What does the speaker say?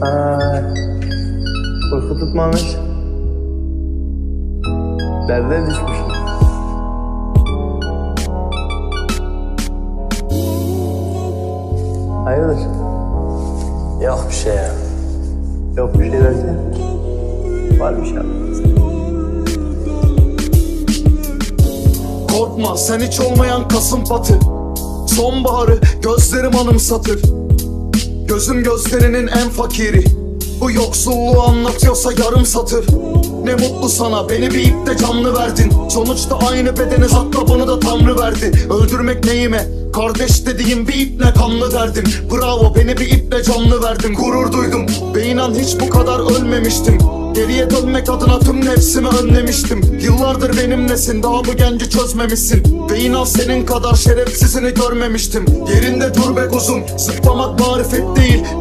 Ay, uyku tutmamış. Derde düşmüş. Hayırdır? Yok bir şey ya. Yok bir şey derken? Var bir şey abi. Korkma sen hiç olmayan kasım patı. Sonbaharı gözlerim anımsatır. Gözüm gözlerinin en fakiri. Bu yoksulluğu anlatıyorsa yarım satır. Ne mutlu sana beni bir ipte canlı verdin. Sonuçta aynı bedeniz hatta bunu da Tanrı verdi. Öldürmek neyime? Kardeş dediğim bir iple kanlı derdim. Bravo beni bir iple canlı verdin. Gurur duydum ve inan hiç bu kadar ölmemiştim. Geriye dönmek adına tüm nefsimi önlemiştim. Yıllardır benimlesin daha bu genci çözmemişsin. Ve inan senin kadar şerefsizini görmemiştim. Yerinde dur be kuzum, zıplamak marifet değil.